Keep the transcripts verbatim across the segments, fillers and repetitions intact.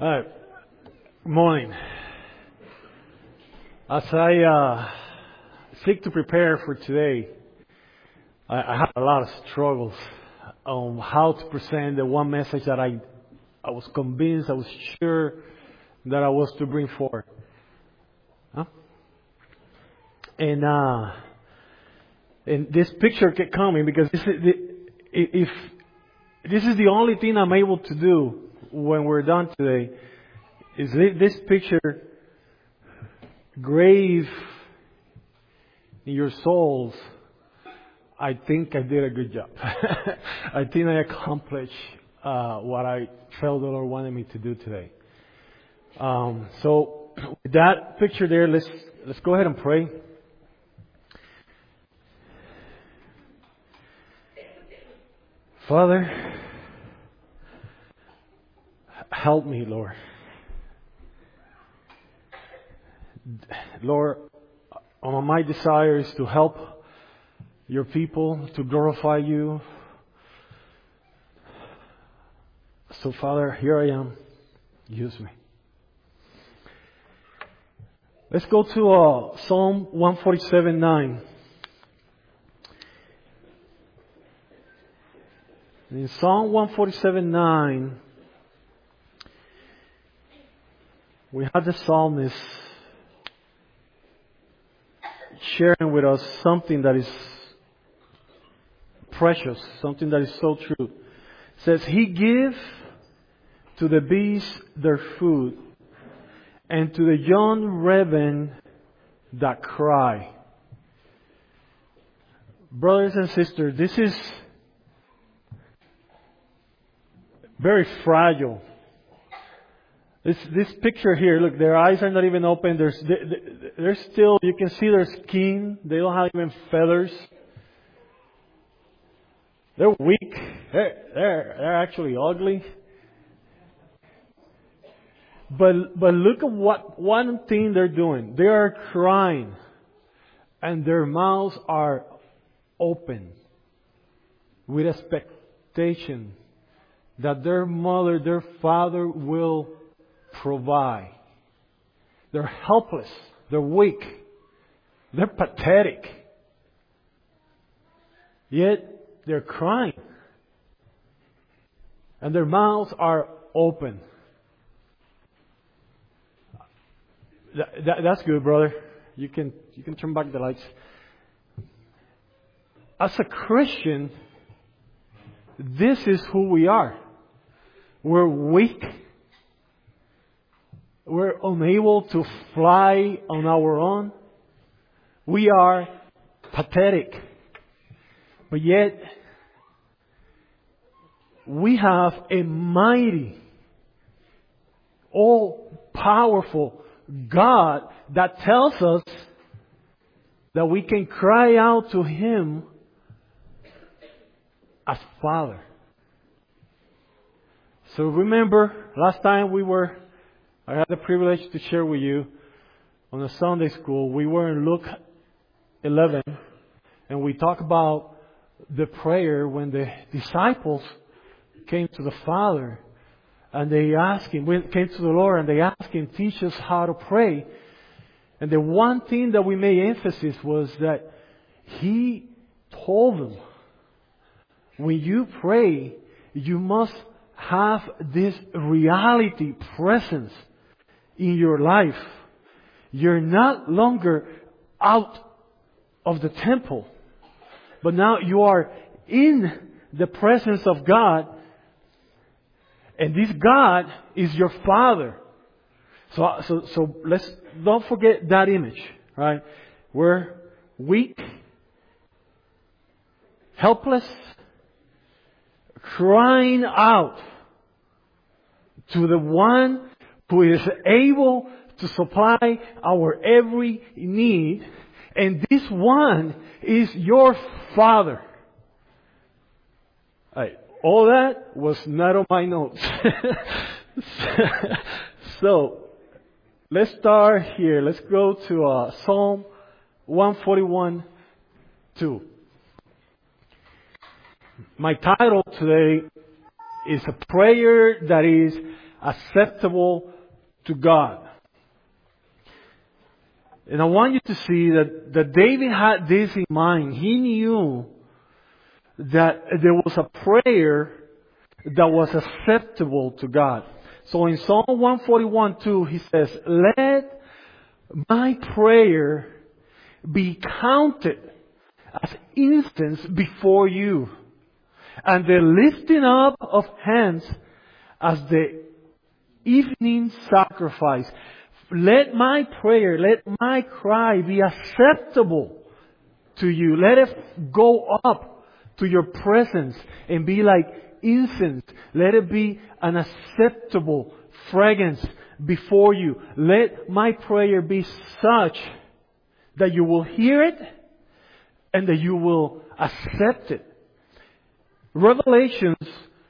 Uh, good morning. As I uh, seek to prepare for today, I, I had a lot of struggles on how to present the one message that I, I was convinced, I was sure that I was to bring forward. Huh? And uh, and this picture kept coming because this is the, if this is the only thing I'm able to do when we're done today, is this picture grave in your souls. I think I did a good job. I think I accomplished uh, what I felt the Lord wanted me to do today. Um, so with that picture there, let's let's go ahead and pray. Father, help me, Lord. Lord, my desire is to help your people, to glorify you. So, Father, here I am. Use me. Let's go to uh, Psalm one forty-seven nine. In Psalm one forty-seven nine, we had the psalmist sharing with us something that is precious, something that is so true. It says, He gives to the beasts their food, and to the young raven that cry. Brothers and sisters, this is very fragile. This this picture here, look, their eyes are not even open. There's they're still, you can see their skin. They don't have even feathers. They're weak. They're they're, they're actually ugly. But but look at what one thing they're doing. They are crying, and their mouths are open with expectation that their mother, their father will provide. They're helpless. They're weak. They're pathetic. Yet they're crying. And their mouths are open. That, that, that's good, brother. You can you can turn back the lights. As a Christian, this is who we are. We're weak. We're unable to fly on our own. We are pathetic. But yet, we have a mighty, all-powerful God that tells us that we can cry out to Him as Father. So remember, last time we were, I had the privilege to share with you on a Sunday school, we were in Luke eleven, and we talked about the prayer when the disciples came to the Father, and they asked Him, came to the Lord, and they asked Him, teach us how to pray. And the one thing that we made emphasis was that He told them, when you pray, you must have this reality presence in your life. You're not longer out of the temple, but now you are in the presence of God, and this God is your Father. So, so, so let's don't forget that image, right? We're weak, helpless, crying out to the one who is able to supply our every need. And this one is your Father. Right. All that was not on my notes. So, let's start here. Let's go to uh, Psalm one forty-one two. My title today is a prayer that is acceptable to God. And I want you to see that, that David had this in mind. He knew that there was a prayer that was acceptable to God. So in Psalm one forty-one two, he says, let my prayer be counted as incense before you, and the lifting up of hands as the evening sacrifice. Let my prayer, let my cry be acceptable to you. Let it go up to your presence and be like incense. Let it be an acceptable fragrance before you. Let my prayer be such that you will hear it and that you will accept it. Revelations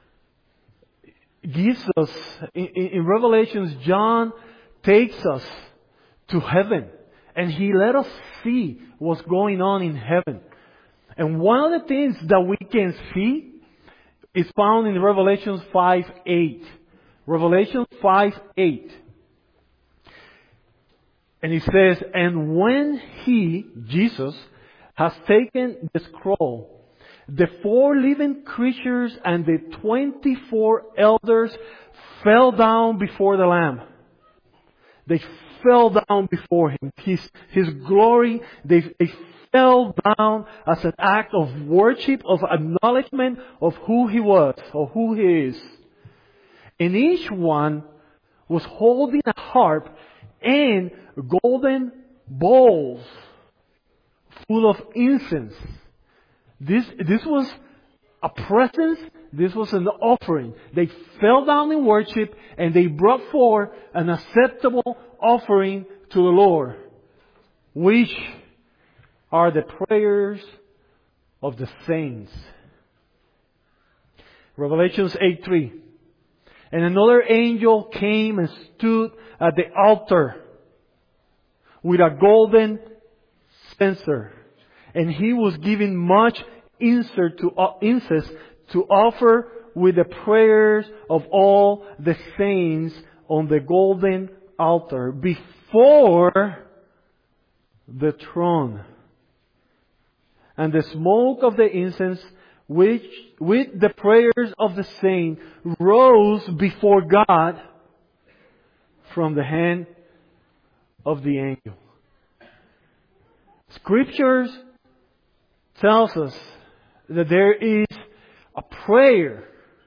gives us, in, in Revelations, John takes us to heaven and he let us see what's going on in heaven. And one of the things that we can see is found in Revelation five eight. Revelation five eight. And it says, and when he, Jesus, has taken the scroll, the four living creatures and the twenty-four elders fell down before the Lamb. They fell down before Him. His, His glory, they, they fell down as an act of worship, of acknowledgement of who He was, or who He is. And each one was holding a harp and golden bowls full of incense. This, this was a presence. This was an offering. They fell down in worship and they brought forth an acceptable offering to the Lord, which are the prayers of the saints. Revelations eight three. And another angel came and stood at the altar with a golden censer, and he was given much incense to, uh, incense to offer with the prayers of all the saints on the golden altar before the throne. And the smoke of the incense, which with the prayers of the saints, rose before God from the hand of the angel. Scriptures tells us that there is a prayer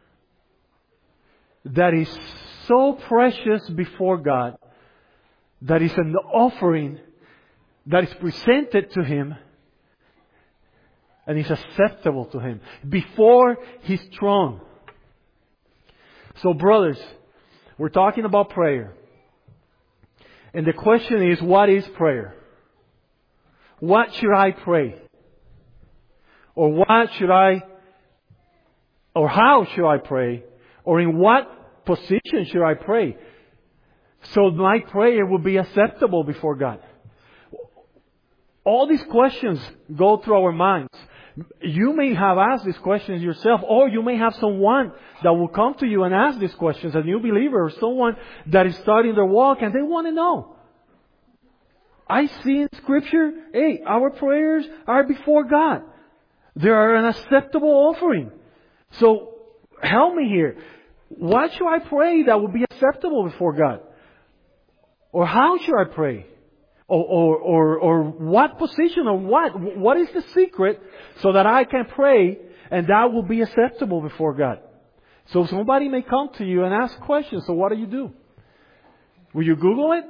that is so precious before God, that is an offering that is presented to Him and is acceptable to Him before His throne. So brothers, we're talking about prayer. And the question is, what is prayer? What should I pray? Or what should I, or how should I pray? Or in what position should I pray? So my prayer will be acceptable before God. All these questions go through our minds. You may have asked these questions yourself, or you may have someone that will come to you and ask these questions, a new believer or someone that is starting their walk and they want to know. I see in Scripture, hey, our prayers are before God. They are an acceptable offering. So help me here. What should I pray that will be acceptable before God? Or how should I pray? Or, or, or, or what position or what? What is the secret so that I can pray and that will be acceptable before God? So somebody may come to you and ask questions. So what do you do? Will you Google it?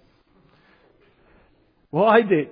Well, I did.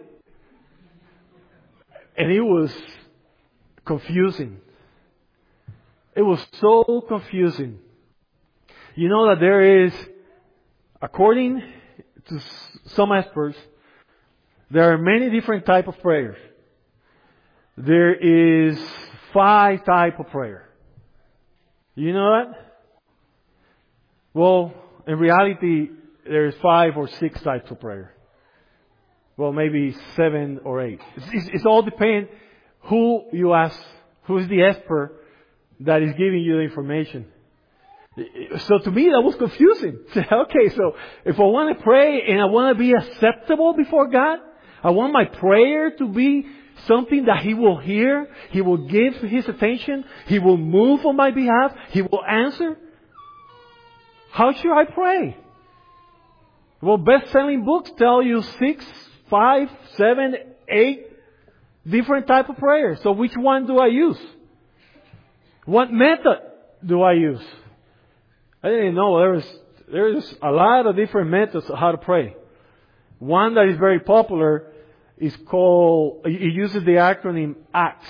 And it was confusing. It was so confusing. You know that there is, according to some experts, there are many different types of prayers. There is five types of prayer. You know that? Well, in reality, there is five or six types of prayer. Well, maybe seven or eight. It's, it's, it's all depend who you ask, who is the expert that is giving you the information. So to me, that was confusing. Okay, so if I want to pray and I want to be acceptable before God, I want my prayer to be something that He will hear, He will give His attention, He will move on my behalf, He will answer. How should I pray? Well, best-selling books tell you six, five, seven, eight different type of prayers. So which one do I use? What method do I use? I didn't know there is there is a lot of different methods of how to pray. One that is very popular is called, it uses the acronym ACTS.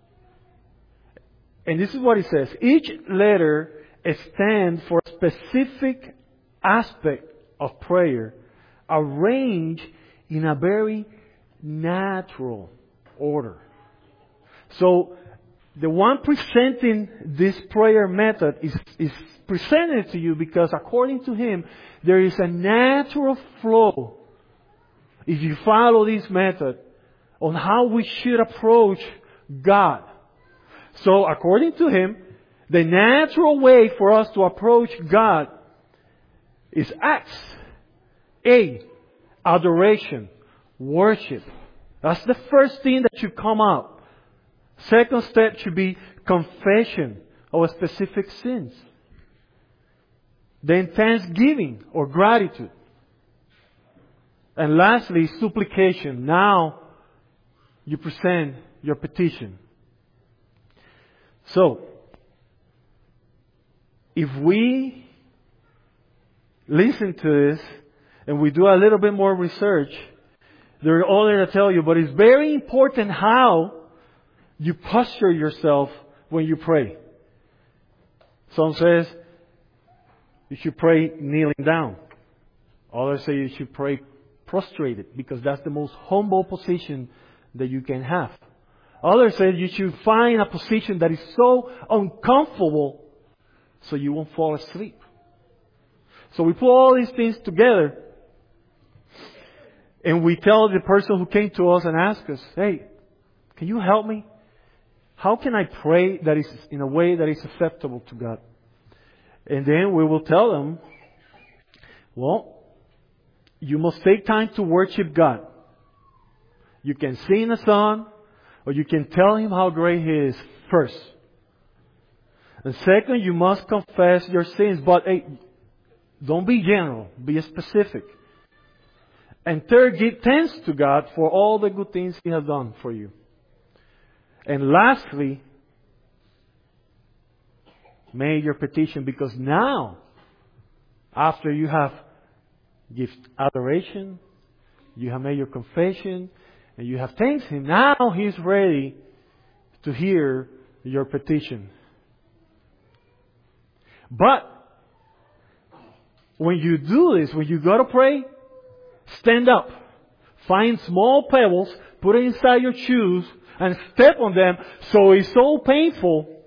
And this is what it says. Each letter stands for a specific aspect of prayer, arranged in a very natural order. So the one presenting this prayer method is, is presented to you because according to him, there is a natural flow, if you follow this method, on how we should approach God. So according to him, the natural way for us to approach God is acts. A, adoration, worship. That's the first thing that should come out. Second step should be confession of specific sins. Then thanksgiving or gratitude. And lastly, supplication. Now you present your petition. So, if we listen to this and we do a little bit more research, there are others to tell you, but it's very important how you posture yourself when you pray. Some says you should pray kneeling down. Others say you should pray prostrated because that's the most humble position that you can have. Others say you should find a position that is so uncomfortable so you won't fall asleep. So we put all these things together and we tell the person who came to us and asked us, hey, can you help me? How can I pray that is in a way that is acceptable to God? And then we will tell them, well, you must take time to worship God. You can sing a song, or you can tell Him how great He is first. And second, you must confess your sins, but hey, don't be general, be specific. And third, give thanks to God for all the good things He has done for you. And lastly, make your petition, because now, after you have given adoration, you have made your confession, and you have thanked Him, now He's ready to hear your petition. But when you do this, when you go to pray, stand up. Find small pebbles, put it inside your shoes, and step on them so it's so painful.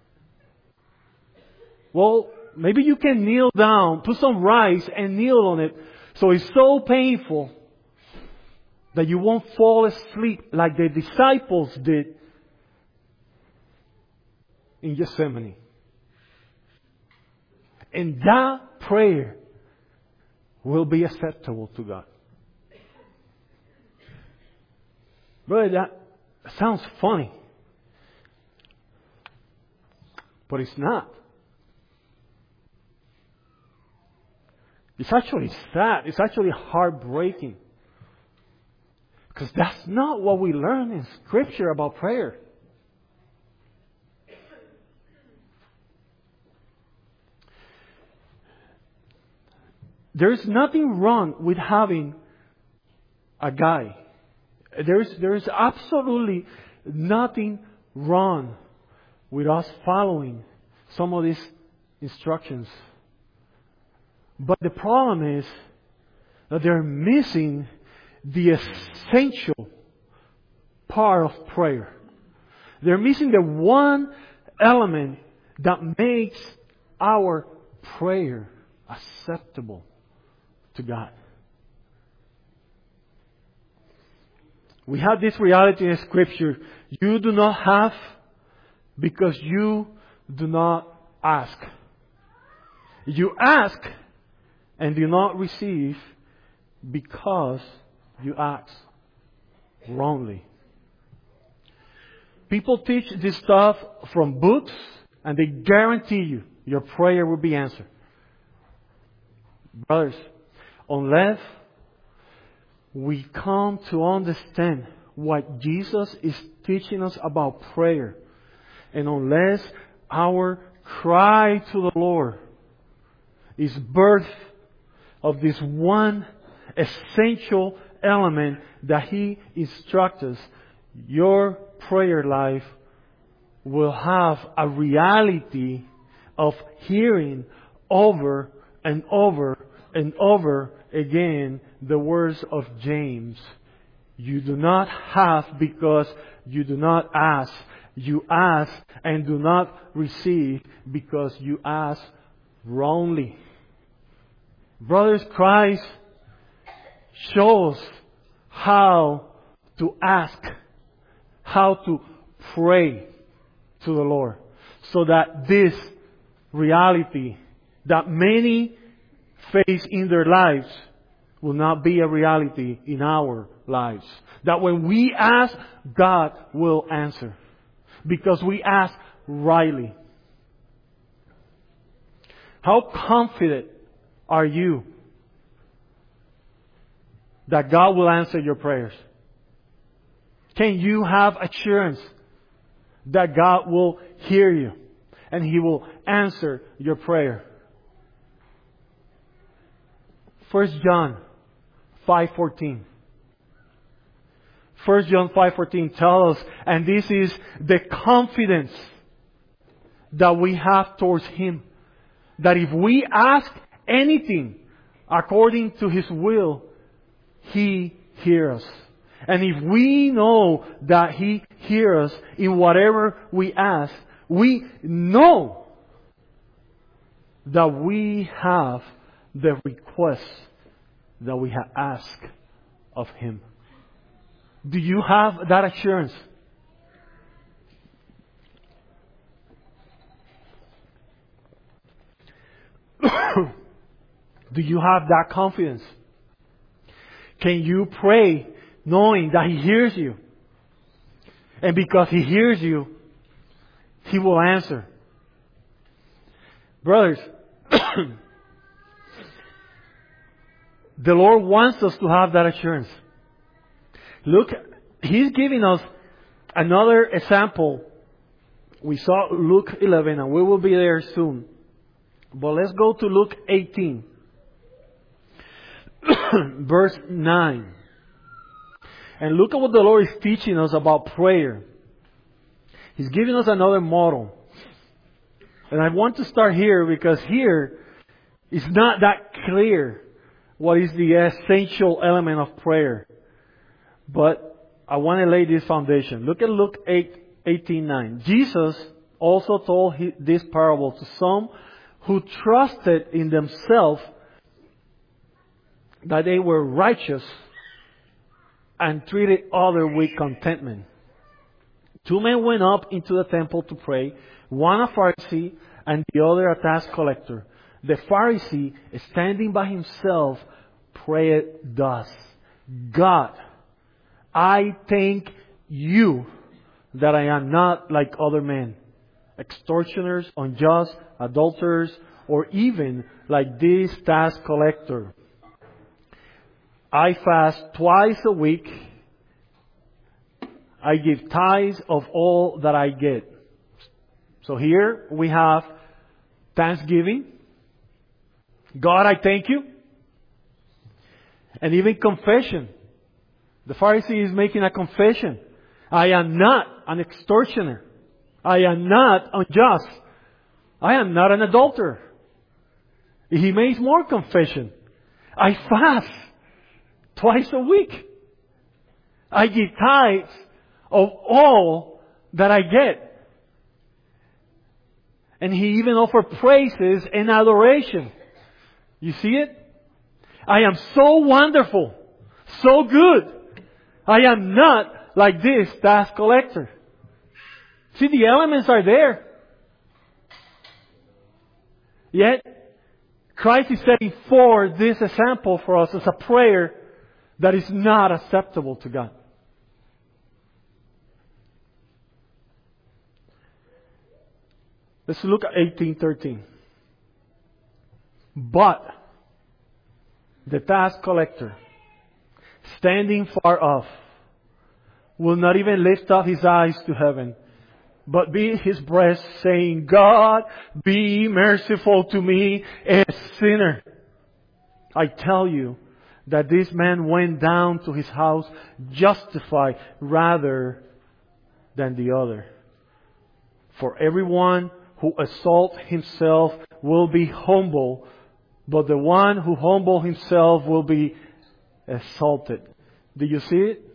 Well, maybe you can kneel down, put some rice and kneel on it so it's so painful that you won't fall asleep like the disciples did in Gethsemane. And that prayer will be acceptable to God. Brother, that sounds funny. But it's not. It's actually sad. It's actually heartbreaking. Because that's not what we learn in Scripture about prayer. There's nothing wrong with having a guide. There's, there's absolutely nothing wrong with us following some of these instructions. But the problem is that they're missing the essential part of prayer. They're missing the one element that makes our prayer acceptable to God. We have this reality in Scripture. You do not have because you do not ask. You ask and do not receive because you ask wrongly. People teach this stuff from books, and they guarantee you your prayer will be answered. Brothers, unless we come to understand what Jesus is teaching us about prayer, and unless our cry to the Lord is birth of this one essential element that He instructs us, your prayer life will have a reality of hearing over and over and over again the words of James. You do not have because you do not ask. You ask and do not receive because you ask wrongly. Brothers, Christ shows how to ask, how to pray to the Lord, so that this reality that many face in their lives will not be a reality in our lives. That when we ask, God will answer, because we ask rightly. How confident are you that God will answer your prayers? Can you have assurance that God will hear you and He will answer your prayer? First John five fourteen. First John five fourteen tells us, and this is the confidence that we have towards Him, that if we ask anything according to His will, He hears us. And if we know that He hears us in whatever we ask, we know that we have the request that we have asked of Him. Do you have that assurance? Do you have that confidence? Can you pray knowing that He hears you? And because He hears you, He will answer. Brothers, the Lord wants us to have that assurance. Look, He's giving us another example. We saw Luke eleven, and we will be there soon. But let's go to Luke eighteen. Verse nine. And look at what the Lord is teaching us about prayer. He's giving us another model. And I want to start here because here it's not that clear what is the essential element of prayer. But I want to lay this foundation. Look at Luke eight, eighteen, nine. Jesus also told this parable to some who trusted in themselves that they were righteous and treated others with contentment. Two men went up into the temple to pray, one a Pharisee and the other a tax collector. The Pharisee, standing by himself, prayed thus: God, I thank You that I am not like other men, extortioners, unjust, adulterers, or even like this tax collector. I fast twice a week. I give tithes of all that I get. So here we have thanksgiving. God, I thank You. And even confession. The Pharisee is making a confession. I am not an extortioner. I am not unjust. I am not an adulterer. He makes more confession. I fast twice a week. I give tithes of all that I get. And he even offered praises and adoration. You see it? I am so wonderful, so good. I am not like this tax collector. See, the elements are there. Yet, Christ is setting forth this example for us as a prayer that is not acceptable to God. Let's look at eighteen thirteen. But the tax collector, standing far off, will not even lift up his eyes to heaven, but beat his breast, saying, God, be merciful to me, a sinner. I tell you that this man went down to his house justified rather than the other. For everyone who exalts himself will be humble, but the one who humbles himself will be exalted. Do you see it?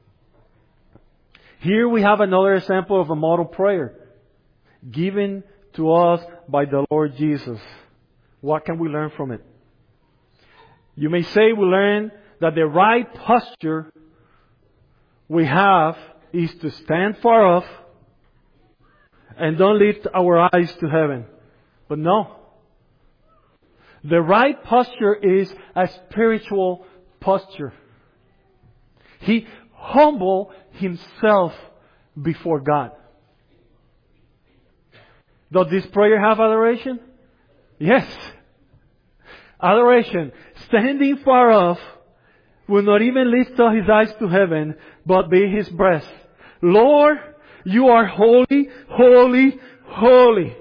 Here we have another example of a model prayer given to us by the Lord Jesus. What can we learn from it? You may say we learn that the right posture we have is to stand far off and don't lift our eyes to heaven. But no. The right posture is a spiritual posture. He humbled himself before God. Does this prayer have adoration? Yes. Adoration. Standing far off, will not even lift up his eyes to heaven, but beat his breast. Lord, you are holy, holy, holy.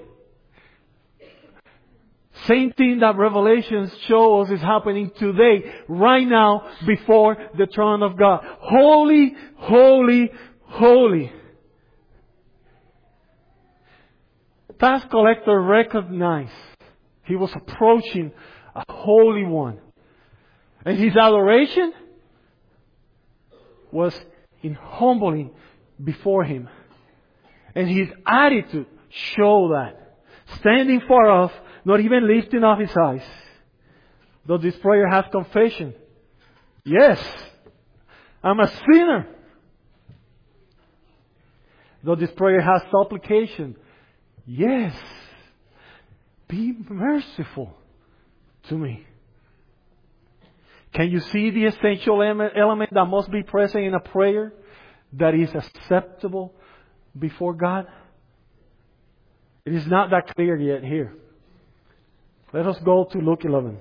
Same thing that Revelations shows us is happening today, right now, before the throne of God. Holy, holy, holy. Tax collector recognized he was approaching a holy one. And his adoration was in humbling before him. And his attitude showed that. Standing far off, not even lifting up his eyes. Does this prayer have confession? Yes. I'm a sinner. Does this prayer have supplication? Yes. Be merciful to me. Can you see the essential element that must be present in a prayer that is acceptable before God? It is not that clear yet here. Let us go to Luke eleven.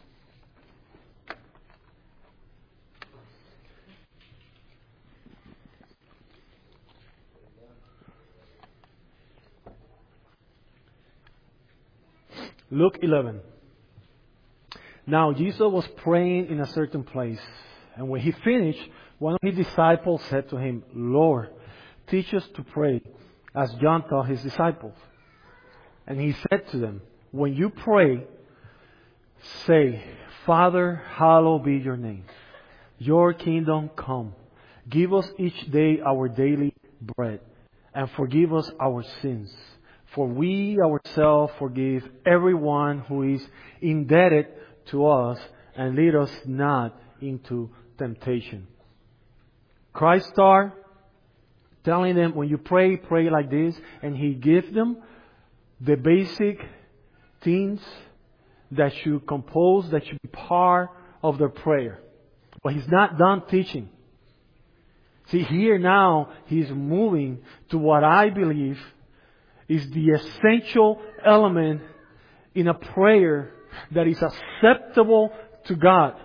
Luke eleven. Now Jesus was praying in a certain place, and when he finished, one of his disciples said to him, Lord, teach us to pray, as John taught his disciples. And he said to them, when you pray, say, Father, hallowed be your name. Your kingdom come. Give us each day our daily bread, and forgive us our sins. For we ourselves forgive everyone who is indebted to us, and lead us not into temptation. Christ started telling them, when you pray, pray like this, and He gives them the basic things that should compose, that should be part of their prayer. But He's not done teaching. See, here now, He's moving to what I believe is the essential element in a prayer that is acceptable to God.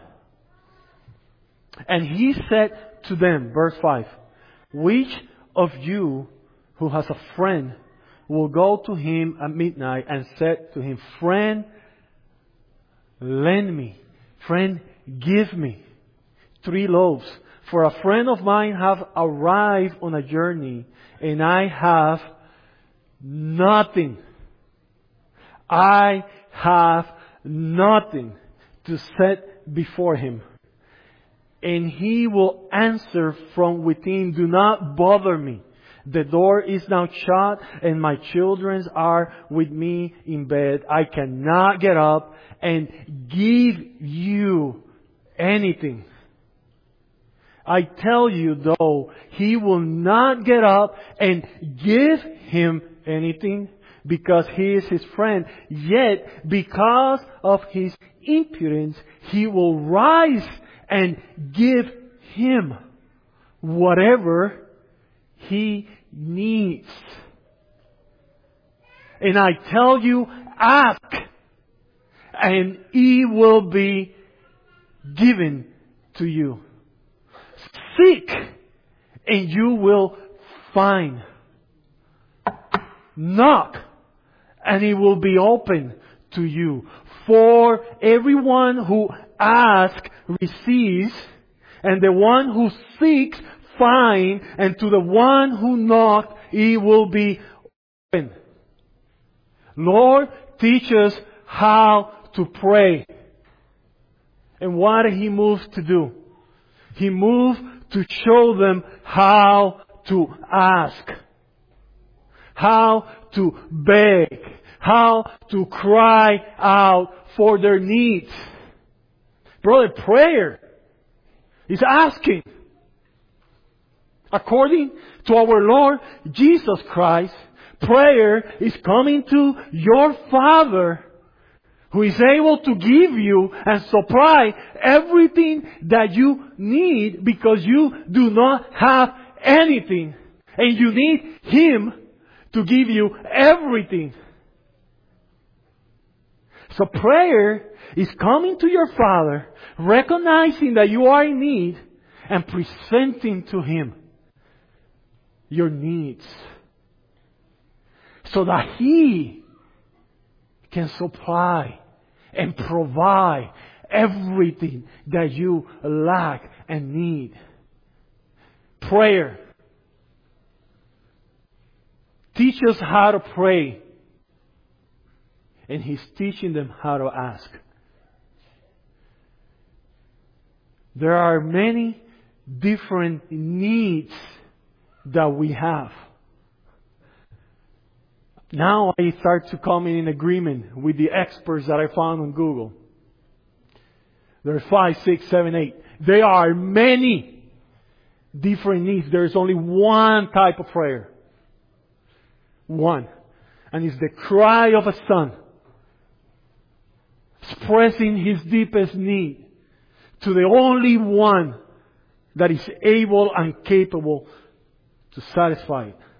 And He said to them, verse five, which of you who has a friend will go to him at midnight and said to him, friend, lend me, friend, give me three loaves. For a friend of mine have arrived on a journey, and I have nothing. I have nothing to set before him. And he will answer from within, do not bother me. The door is now shut, and my children are with me in bed. I cannot get up and give you anything. I tell you, though, he will not get up and give him anything. because he is his friend. Yet, because of his impudence, he will rise and give him whatever he needs. And I tell you, ask, and it will be given to you. Seek, and you will find. Knock, and it will be open to you. For everyone who asks receives, and the one who seeks finds, and to the one who knocks it will be open. Lord, teach us how to pray. And what did He move to do? He moved to show them how to ask, how to beg, how to cry out for their needs. Brother, prayer is asking. According to our Lord Jesus Christ, prayer is coming to your Father, who is able to give you and supply everything that you need, because you do not have anything. And you need Him to give you everything. So prayer is coming to your Father, recognizing that you are in need, and presenting to Him your needs, so that He can supply and provide everything that you lack and need. Prayer. Teach us how to pray. And He's teaching them how to ask. There are many different needs that we have. Now I start to come in agreement with the experts that I found on Google. There are five, six, seven, eight. There are many different needs. There is only one type of prayer. One. And it's the cry of a son, expressing his deepest need to the only one that is able and capable to satisfy it.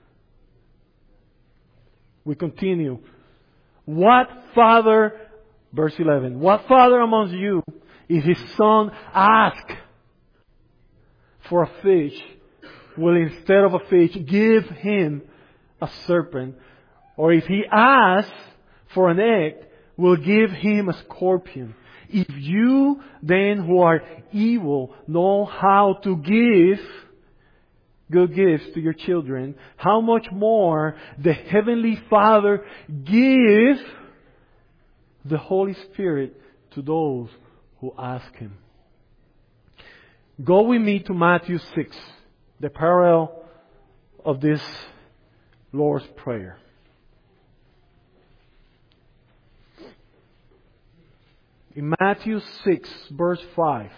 We continue. What father, verse eleven, what father amongst you, if his son asks for a fish, will instead of a fish give him a serpent? Or if he asks for an egg, will give him a scorpion? If you then who are evil know how to give good gifts to your children, how much more the Heavenly Father gives the Holy Spirit to those who ask Him. Go with me to Matthew six, the parallel of this Lord's Prayer. In Matthew six, verse five.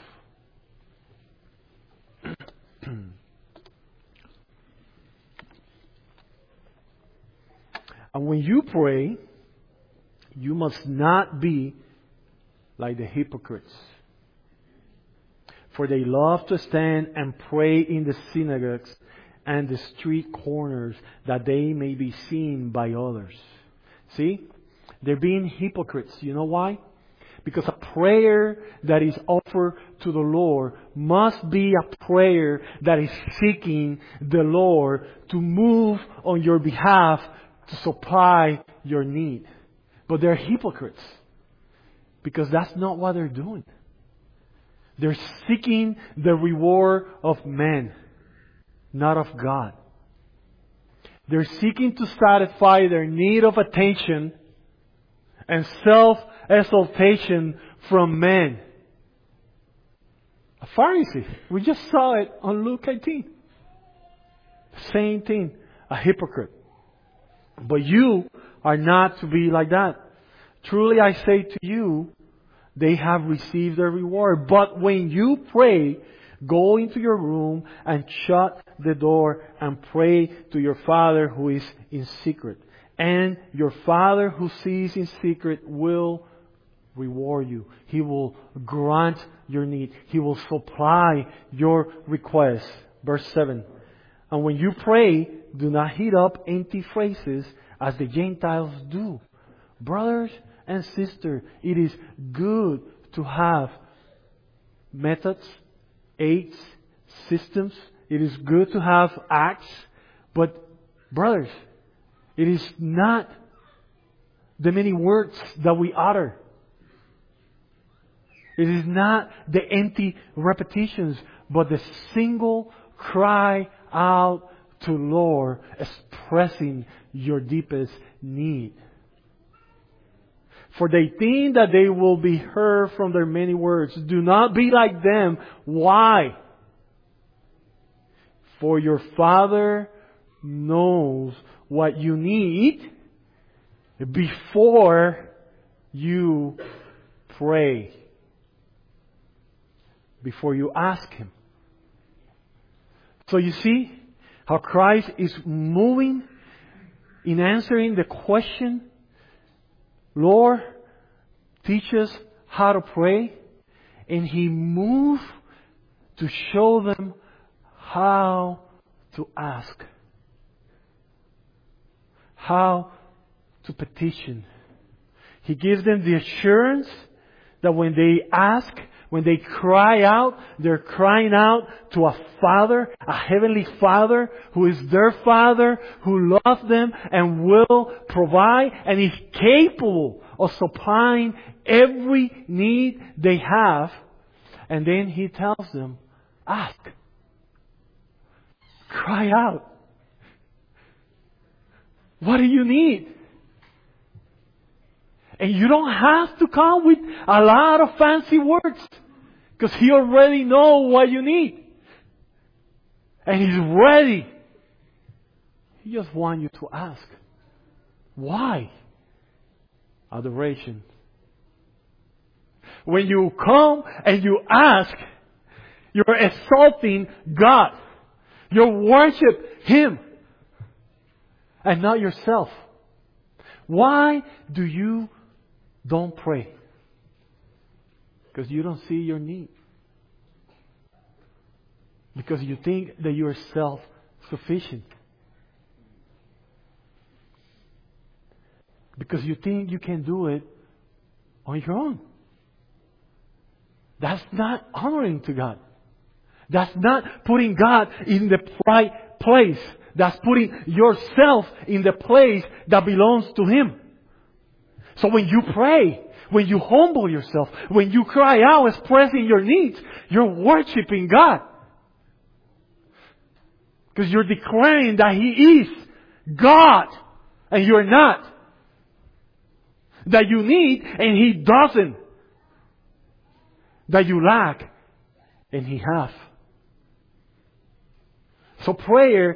And when you pray, you must not be like the hypocrites, for they love to stand and pray in the synagogues and the street corners, that they may be seen by others. See? They're being hypocrites. You know why? Because a prayer that is offered to the Lord must be a prayer that is seeking the Lord to move on your behalf to supply your need. But they're hypocrites, because that's not what they're doing. They're seeking the reward of men, not of God. They're seeking to satisfy their need of attention and self-exaltation from men. A Pharisee. We just saw it on Luke eighteen. Same thing. A hypocrite. But you are not to be like that. Truly I say to you, they have received their reward. But when you pray, go into your room and shut the door and pray to your Father who is in secret. And your Father who sees in secret will reward you. He will grant your need. He will supply your request. Verse seven. And when you pray, do not heap up empty phrases as the Gentiles do. Brothers and sisters, it is good to have methods, aids, systems. It is good to have acts. But brothers, it is not the many words that we utter. It is not the empty repetitions, but the single cry out to Lord, expressing your deepest need. For they think that they will be heard from their many words. Do not be like them. Why? For your Father knows what you need before you pray. Before you ask Him. So you see how Christ is moving in answering the question, Lord, teach us how to pray. And He moved to show them how to ask. How to petition. He gives them the assurance that when they ask, when they cry out, they're crying out to a Father, a Heavenly Father, who is their Father, who loves them and will provide and is capable of supplying every need they have. And then He tells them, ask. Cry out. What do you need? And you don't have to come with a lot of fancy words. Because He already knows what you need. And He's ready. He just wants you to ask. Why? Adoration. When you come and you ask, you're exalting God. You worship Him. And not yourself. Why do you don't pray? Because you don't see your need. Because you think that you are self-sufficient. Because you think you can do it on your own. That's not honoring to God. That's not putting God in the right place. That's putting yourself in the place that belongs to Him. So when you pray, when you humble yourself, when you cry out expressing your needs, you're worshiping God. Because you're declaring that He is God and you're not. That you need and He doesn't. That you lack and He has. So prayer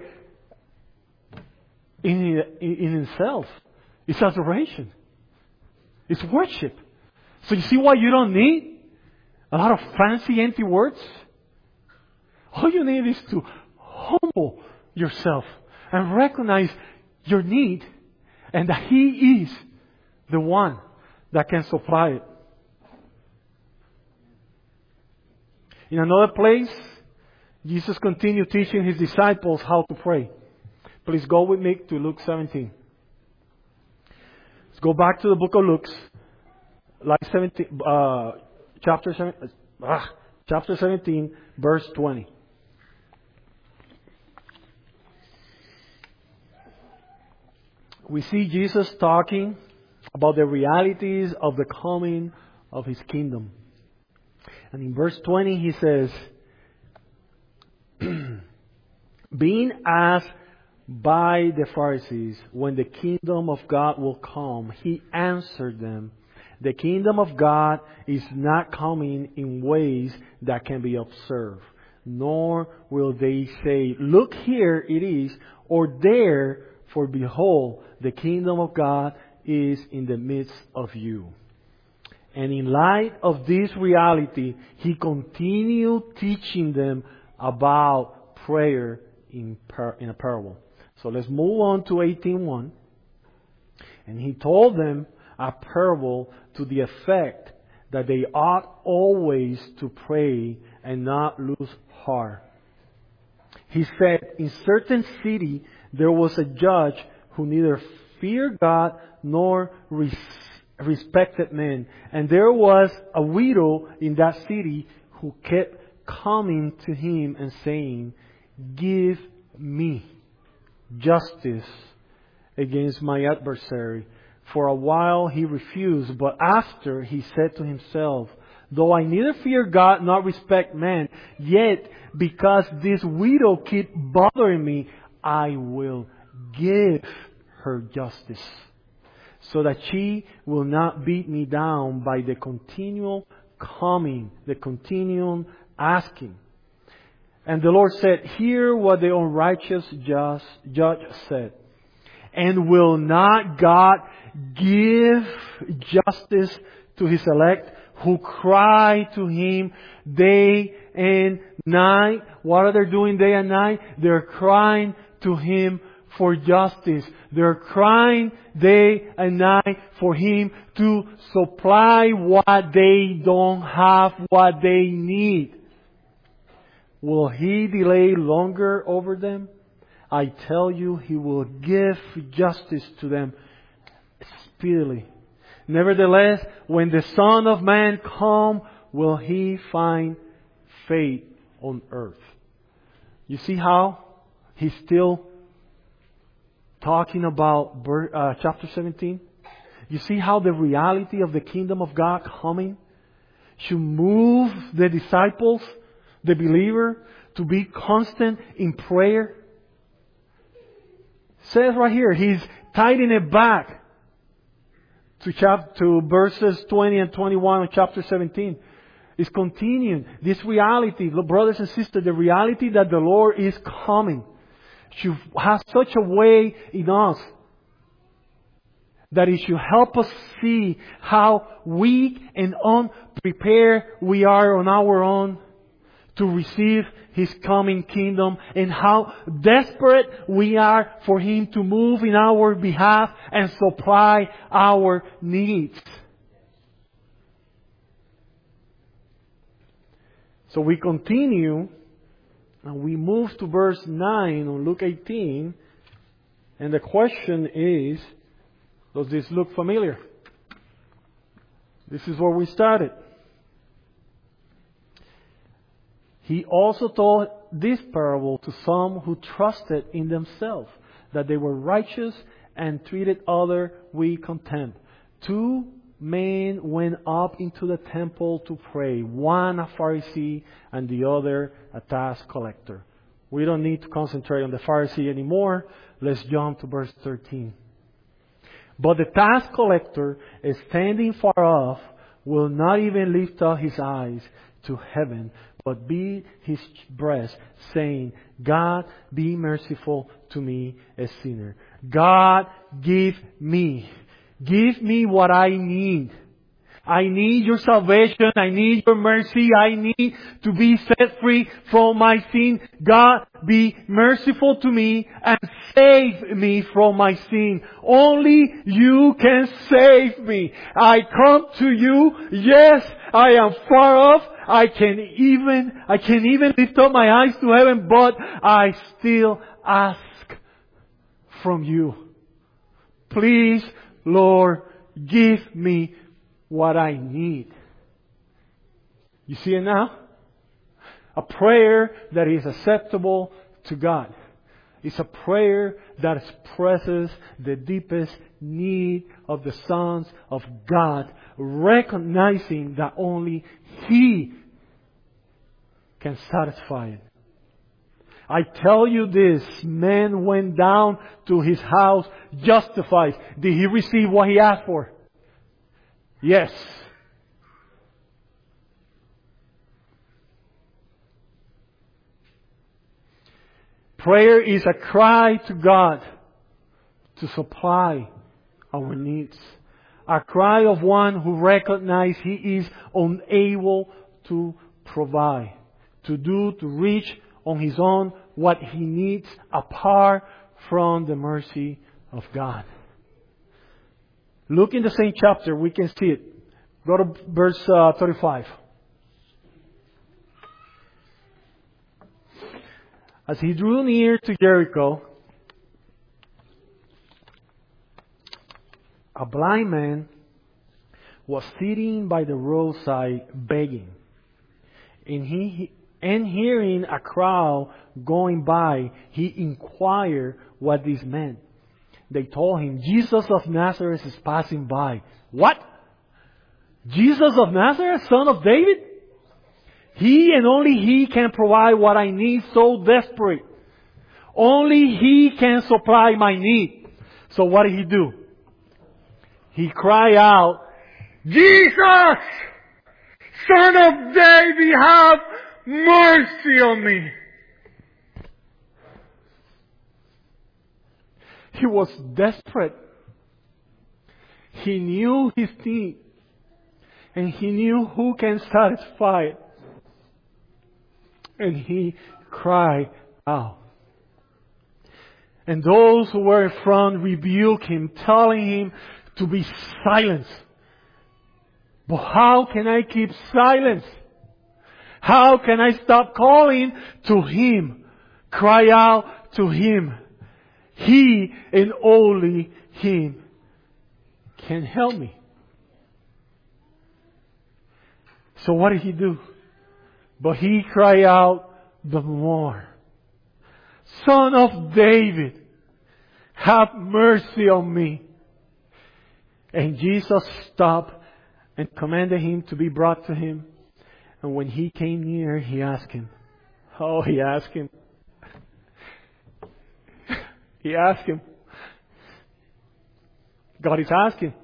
in, in itself is adoration. It's worship. So you see why you don't need a lot of fancy empty words? All you need is to humble yourself and recognize your need and that He is the one that can supply it. In another place, Jesus continued teaching His disciples how to pray. Please go with me to Luke seventeen. Let's go back to the book of Luke, like seventeen, uh, chapter seven, uh, chapter seventeen, verse twenty. We see Jesus talking about the realities of the coming of His kingdom. And in verse twenty He says, being asked by the Pharisees when the kingdom of God will come, He answered them, the kingdom of God is not coming in ways that can be observed, nor will they say, look, here it is, or there, for behold, the kingdom of God is in the midst of you. And in light of this reality, He continued teaching them about prayer in, par- in a parable. So let's move on to eighteen one. And he told them a parable to the effect that they ought always to pray and not lose heart. He said, in certain city there was a judge who neither feared God nor res- respected men. And there was a widow in that city who kept coming to him and saying, give me justice against my adversary. For a while he refused, but after he said to himself, though I neither fear God nor respect man, yet because this widow keep bothering me, I will give her justice, so that she will not beat me down by the continual coming, the continual asking. And the Lord said, hear what the unrighteous just, judge said. And will not God give justice to His elect who cry to Him day and night? What are they doing day and night? They're crying to Him for justice. They're crying day and night for Him to supply what they don't have, what they need. Will He delay longer over them? I tell you, He will give justice to them speedily. Nevertheless, when the Son of Man come, will He find faith on earth? You see how He's still talking about uh, chapter seventeen? You see how the reality of the kingdom of God coming should move the disciples, the believer, to be constant in prayer? It says right here, He's tying it back to chapter, to verses twenty and twenty-one of chapter seventeen. It's continuing. This reality, brothers and sisters, the reality that the Lord is coming should have such a way in us that it should help us see how weak and unprepared we are on our own to receive His coming kingdom, and how desperate we are for Him to move in our behalf and supply our needs. So we continue and we move to verse nine on Luke eighteen, and the question is, does this look familiar? This is where we started. He also told this parable to some who trusted in themselves that they were righteous and treated others with contempt. Two men went up into the temple to pray, one a Pharisee and the other a tax collector. We don't need to concentrate on the Pharisee anymore. Let's jump to verse thirteen. But the tax collector, standing far off, will not even lift up his eyes to heaven, but beat his breast, saying, God, be merciful to me, a sinner. God, give me. Give me what I need. I need your salvation. I need your mercy. I need to be set free from my sin. God, be merciful to me and save me from my sin. Only you can save me. I come to you. Yes, I am far off. I can even, I can even lift up my eyes to heaven, but I still ask from you. Please, Lord, give me what I need. You see it now? A prayer that is acceptable to God. It's a prayer that expresses the deepest need of the sons of God, recognizing that only He can satisfy it. I tell you this, man went down to his house justified. Did he receive what he asked for? Yes. Prayer is a cry to God to supply our needs. A cry of one who recognizes he is unable to provide, to do, to reach on his own what he needs apart from the mercy of God. Look in the same chapter. We can see it. Go to verse uh, thirty-five. As he drew near to Jericho, a blind man was sitting by the roadside begging. And he and hearing a crowd going by, he inquired what this meant. They told him, Jesus of Nazareth is passing by. What? Jesus of Nazareth, son of David? He and only He can provide what I need so desperate. Only He can supply my need. So what did he do? He cried out, Jesus, Son of David, have mercy on me. He was desperate. He knew his need. And he knew who can satisfy it. And he cried out. And those who were in front rebuked him, telling him to be silent. But how can I keep silence? How can I stop calling to Him? Cry out to Him. He and only Him can help me. So what did he do? But he cried out the more. Son of David, have mercy on me. And Jesus stopped and commanded him to be brought to him. And when he came near, he asked him. Oh, he asked him. He asked him. God is asking.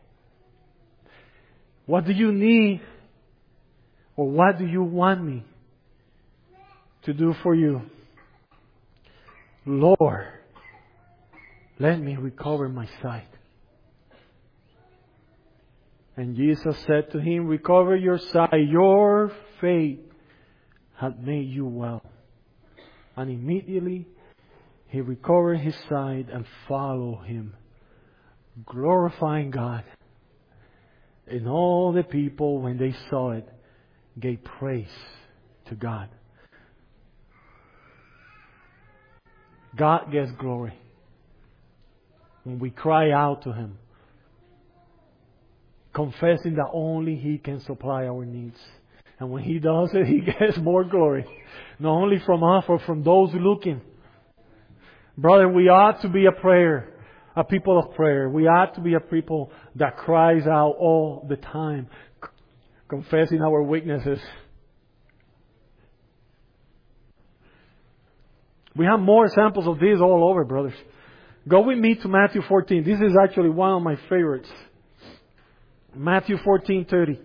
What do you need? Or what do you want me to do for you? Lord, let me recover my sight. And Jesus said to him, recover your sight. Your faith hath made you well. And immediately he recovered his sight and followed him, glorifying God. And all the people, when they saw it, gave praise to God. God gets glory when we cry out to Him, confessing that only He can supply our needs. And when He does it, He gets more glory. Not only from us, but from those looking. Brother, we ought to be a prayer, a people of prayer. We ought to be a people that cries out all the time, confessing our weaknesses. We have more examples of this all over, brothers. Go with me to Matthew fourteen. This is actually one of my favorites. Matthew fourteen thirty.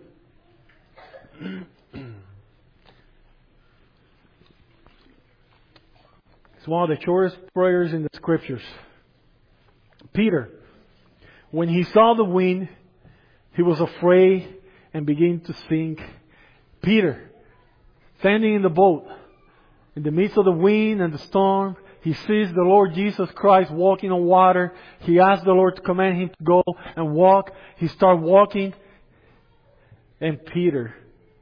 It's one of the shortest prayers in the Scriptures. Peter, when he saw the wind, he was afraid and began to sink. Peter, standing in the boat, in the midst of the wind and the storm, he sees the Lord Jesus Christ walking on water. He asks the Lord to command him to go and walk. He starts walking. And Peter,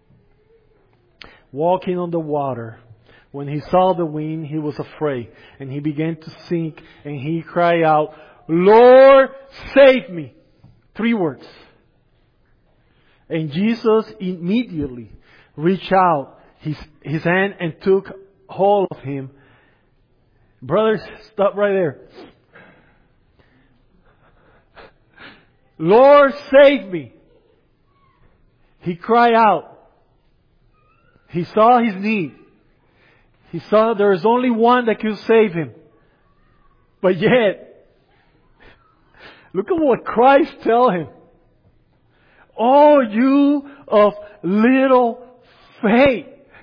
walking on the water, when he saw the wind, he was afraid. And he began to sink. And he cried out, Lord, save me. Three words. And Jesus immediately reached out his, his hand and took hold of him. Brothers, stop right there. Lord, save me. He cried out. He saw his need. He saw there is only one that could save him. But yet, look at what Christ tells him. Oh, you of little faith.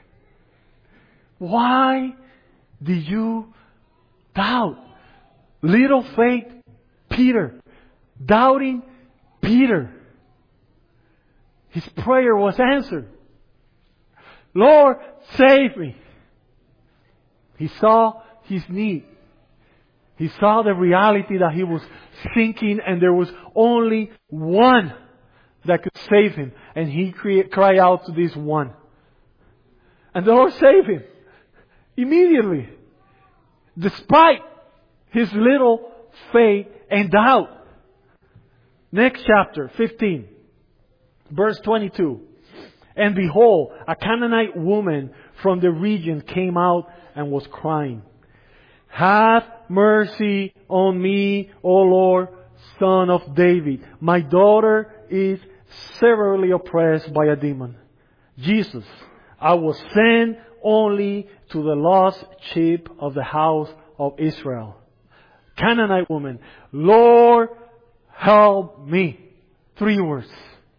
Why did you doubt? Little faith, Peter. Doubting Peter. His prayer was answered. Lord, save me. He saw his need. He saw the reality that he was sinking, and there was only one that could save him. And he cre- cried out to this one. And the Lord saved him immediately, despite his little faith and doubt. Next chapter, fifteen, verse twenty-two. And behold, a Canaanite woman from the region came out and was crying, "Have mercy on me, O Lord, Son of David. My daughter is severely oppressed by a demon." Jesus, I was sent only to the lost sheep of the house of Israel. Canaanite woman, Lord, help me. Three words.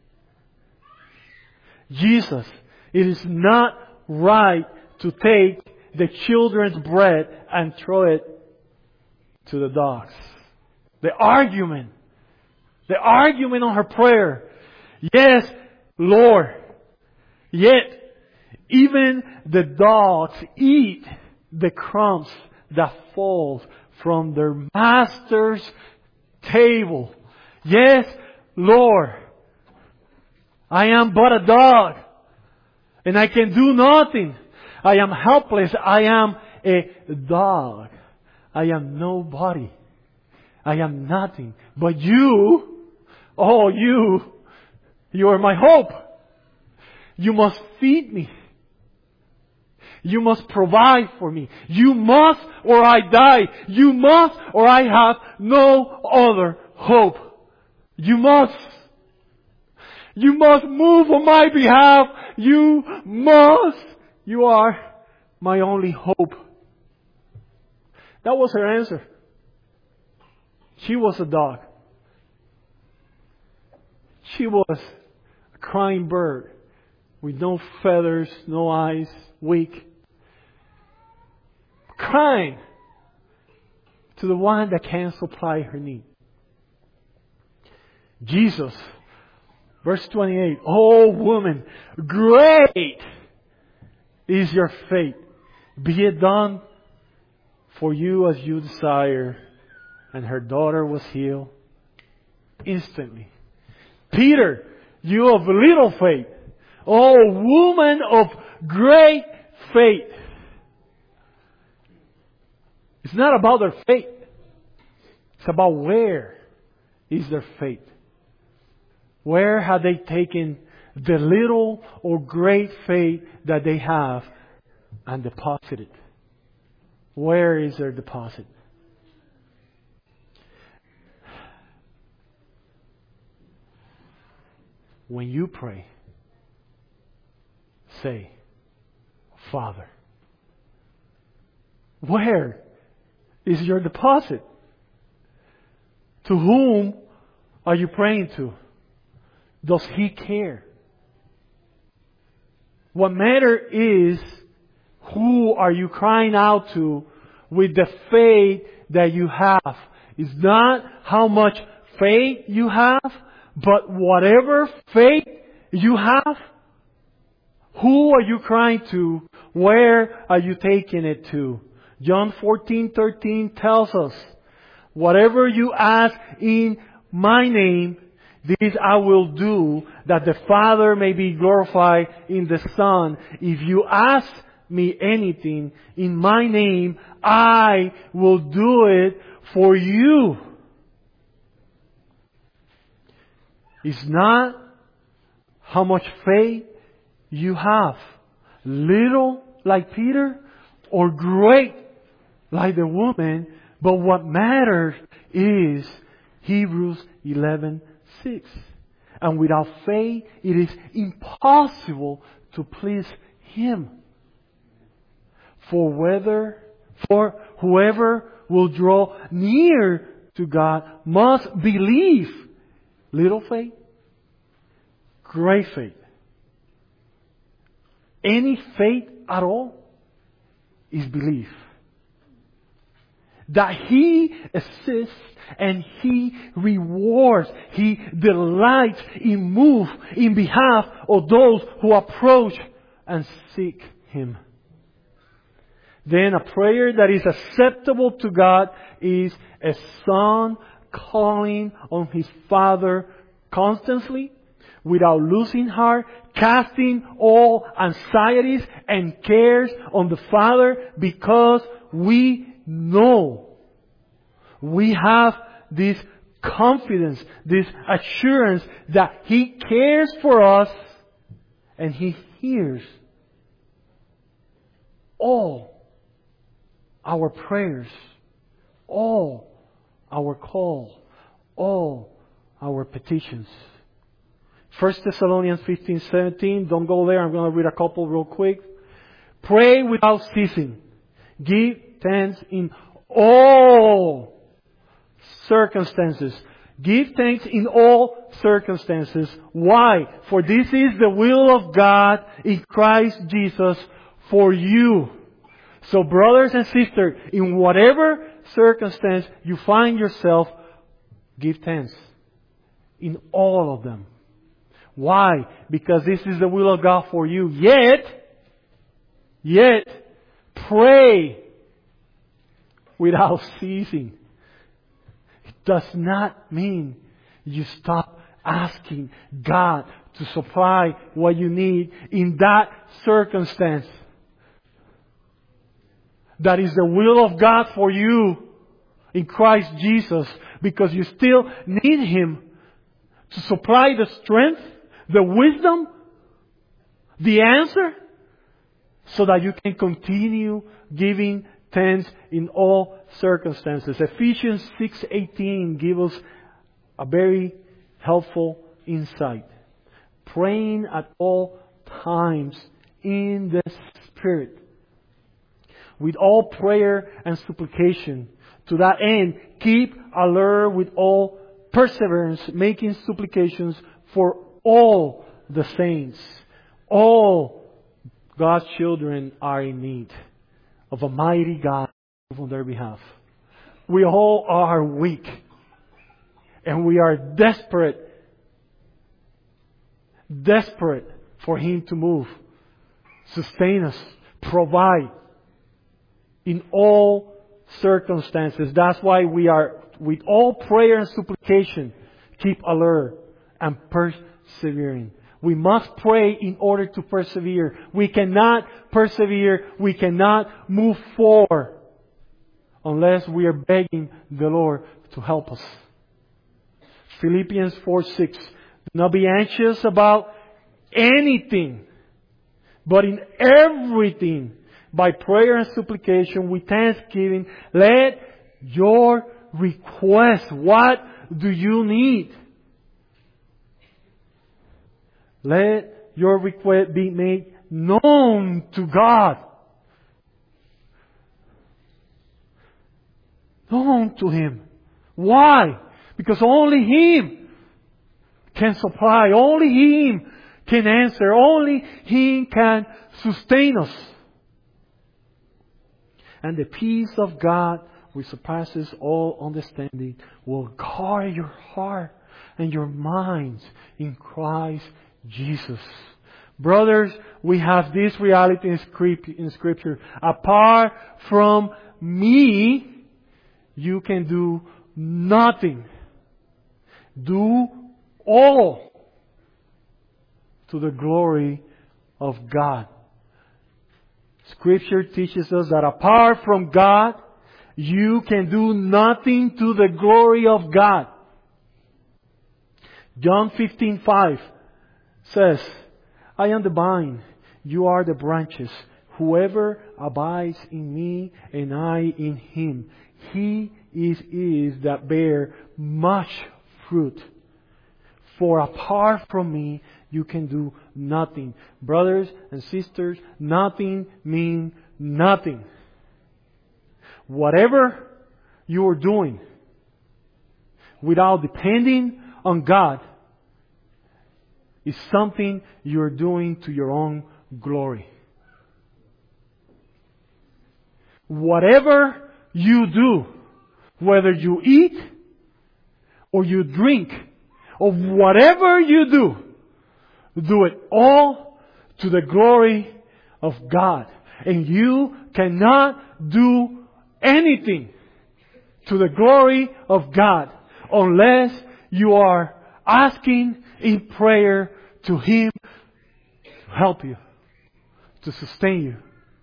Jesus, it is not right to take the children's bread and throw it to the dogs. The argument. The argument on her prayer. Yes, Lord. Yet, even the dogs eat the crumbs that fall from their master's table. Yes, Lord. I am but a dog. And I can do nothing. I am helpless. I am a dog. I am nobody. I am nothing. But you, oh you, you are my hope. You must feed me. You must provide for me. You must or I die. You must or I have no other hope. You must. You must move on my behalf. You must. You are my only hope. That was her answer. She was a dog. She was a crying bird with no feathers, no eyes, weak. Crying to the one that can supply her need. Jesus, verse twenty-eight, "Oh woman, great is your faith. Be it done for you as you desire." And her daughter was healed instantly. Peter, you of little faith. Oh woman of great faith. It's not about their faith. It's about where is their faith. Where have they taken the little or great faith that they have and deposited it? Where is their deposit? When you pray, say, Father. Where is your deposit? To whom are you praying to? Does He care? What matters is who are you crying out to with the faith that you have. It's not how much faith you have, but whatever faith you have, who are you crying to? Where are you taking it to? John fourteen thirteen tells us, "Whatever you ask in my name, this I will do, that the Father may be glorified in the Son. If you ask me anything in my name, I will do it for you." It's not how much faith you have. Little like Peter or great like the woman. But what matters is Hebrews eleven six. And without faith, it is impossible to please Him. For whether, for whoever will draw near to God must believe. Little faith, great faith. Any faith at all is belief. That He assists and He rewards. He delights in move in behalf of those who approach and seek Him. then a prayer that is acceptable to God is a son calling on his Father constantly, without losing heart, casting all anxieties and cares on the Father, because we know, we have this confidence, this assurance that He cares for us and He hears all our prayers, all our call, all our petitions. First Thessalonians fifteen seventeen. Don't go there. I'm going to read a couple real quick. Pray without ceasing. Give thanks in all circumstances. Give thanks in all circumstances. Why? For this is the will of God in Christ Jesus for you. So brothers and sisters, in whatever circumstance you find yourself, give thanks in all of them. Why? Because this is the will of God for you. Yet, yet, pray without ceasing. It does not mean you stop asking God to supply what you need in that circumstance. That is the will of God for you in Christ Jesus, because you still need Him to supply the strength, the wisdom, the answer, so that you can continue giving thanks in all circumstances. Ephesians six eighteen gives us a very helpful insight. Praying at all times in the Spirit, with all prayer and supplication. To that end, keep alert with all perseverance, making supplications for all the saints. All God's children are in need of a mighty God on their behalf. We all are weak, and we are desperate, desperate for Him to move, sustain us, provide in all circumstances. That's why we are, with all prayer and supplication, keep alert and persevering. We must pray in order to persevere. We cannot persevere, we cannot move forward unless we are begging the Lord to help us. Philippians four six. Do not be anxious about anything, but in everything, by prayer and supplication with thanksgiving, let your request, what do you need? Let your request be made known to God. Known to Him. Why? Because only Him can supply. Only Him can answer. Only He can sustain us. And the peace of God, which surpasses all understanding, will guard your heart and your minds in Christ Jesus. Brothers, we have this reality in Scripture. Apart from me, you can do nothing. Do all to the glory of God. Scripture teaches us that apart from God, you can do nothing to the glory of God. John fifteen five says, I am the vine, you are the branches. Whoever abides in me and I in him, he is, is that bear much fruit. For apart from me, you can do nothing. Brothers and sisters, nothing means nothing. Whatever you are doing without depending on God is something you are doing to your own glory. Whatever you do, whether you eat or you drink, or whatever you do, do it all to the glory of God. And you cannot do anything to the glory of God unless you are asking in prayer to Him to help you, to sustain you.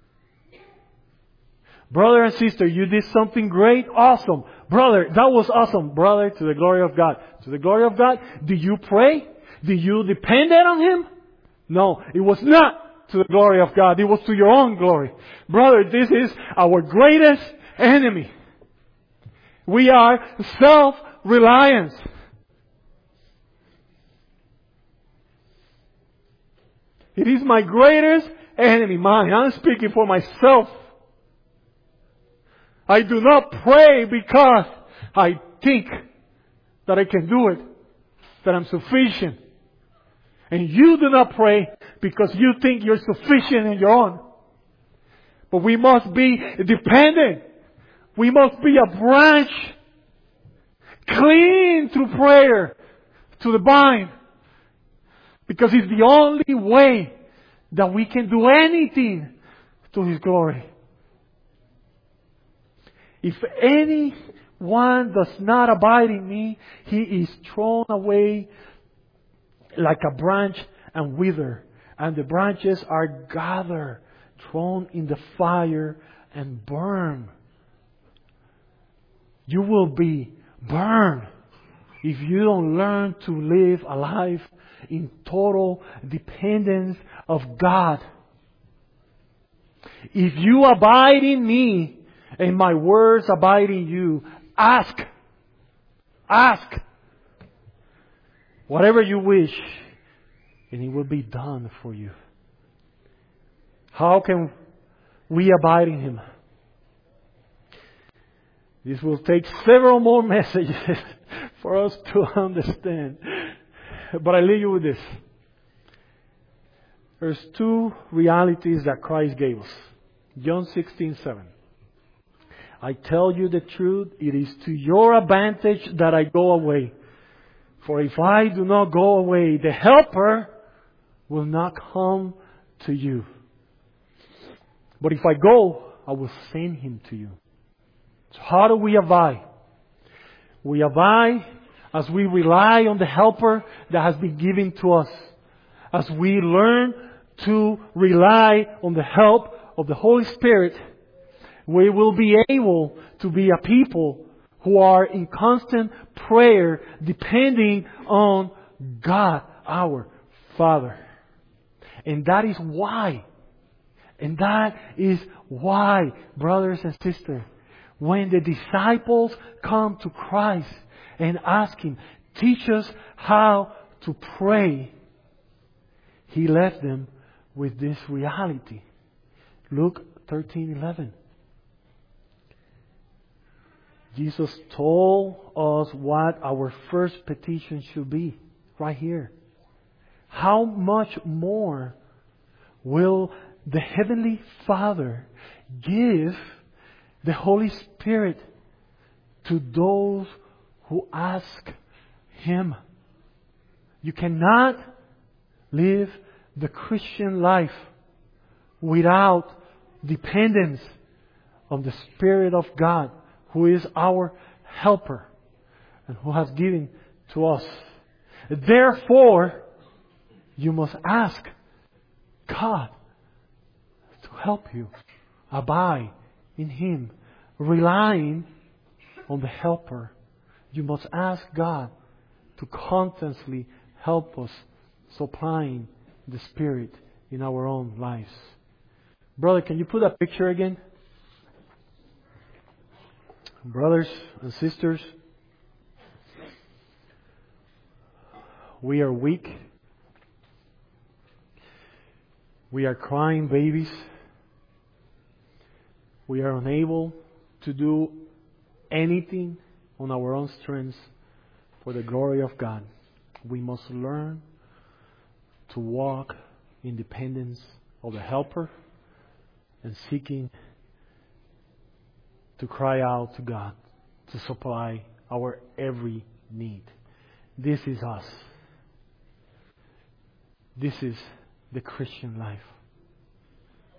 Brother and sister, you did something great, awesome. Brother, that was awesome. Brother, to the glory of God. To the glory of God, did you pray? Did you depend on Him? No, it was not to the glory of God. It was to your own glory. Brother, this is our greatest enemy. We are self-reliance. It is my greatest enemy. Mine. I'm speaking for myself. I do not pray because I think that I can do it, that I'm sufficient. And you do not pray because you think you're sufficient in your own. But we must be dependent. We must be a branch clean through prayer to the vine. Because it's the only way that we can do anything to His glory. If anyone does not abide in me, he is thrown away like a branch and wither. And the branches are gathered, thrown in the fire and burned. You will be burned if you don't learn to live a life in total dependence of God. If you abide in me, and my words abide in you, ask. Ask. Whatever you wish, and it will be done for you. How can we abide in Him? This will take several more messages for us to understand. But I leave you with this. There's two realities that Christ gave us. John sixteen seven. I tell you the truth, it is to your advantage that I go away. For if I do not go away, the Helper will not come to you. But if I go, I will send Him to you. So how do we abide? We abide as we rely on the Helper that has been given to us. As we learn to rely on the help of the Holy Spirit, we will be able to be a people who are in constant prayer, depending on God, our Father. And that is why, and that is why, brothers and sisters, when the disciples come to Christ and ask Him, teach us how to pray, He left them with this reality. Luke thirteen eleven. Jesus told us what our first petition should be, right here. How much more will the Heavenly Father give the Holy Spirit to those who ask Him? You cannot live the Christian life without dependence on the Spirit of God, who is our helper and who has given to us. Therefore, you must ask God to help you abide in Him, relying on the helper. You must ask God to constantly help us supplying the Spirit in our own lives. Brother, can you put that picture again? Brothers and sisters, we are weak. We are crying babies. We are unable to do anything on our own strength for the glory of God. We must learn to walk in dependence of the Helper and seeking to cry out to God to supply our every need. This is us. This is the Christian life.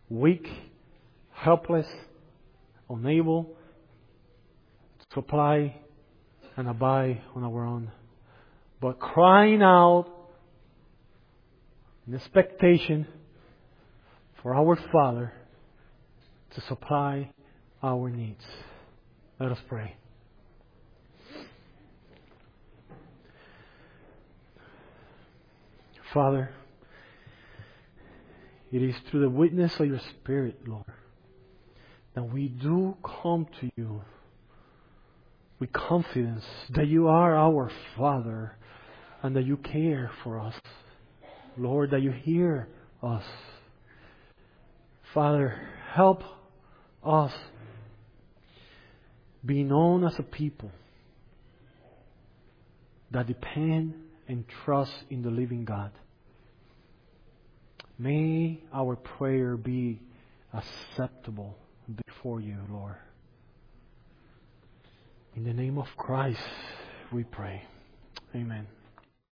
weak, helpless, unable to supply and abide on our own, but crying out in expectation for our Father to supply our needs. Let us pray. Father, it is through the witness of your Spirit, Lord, that we do come to you with confidence that you are our Father and that you care for us. Lord, that you hear us. Father, help us be known as a people that depend and trust in the living God. May our prayer be acceptable before you, Lord. In the name of Christ, we pray. Amen.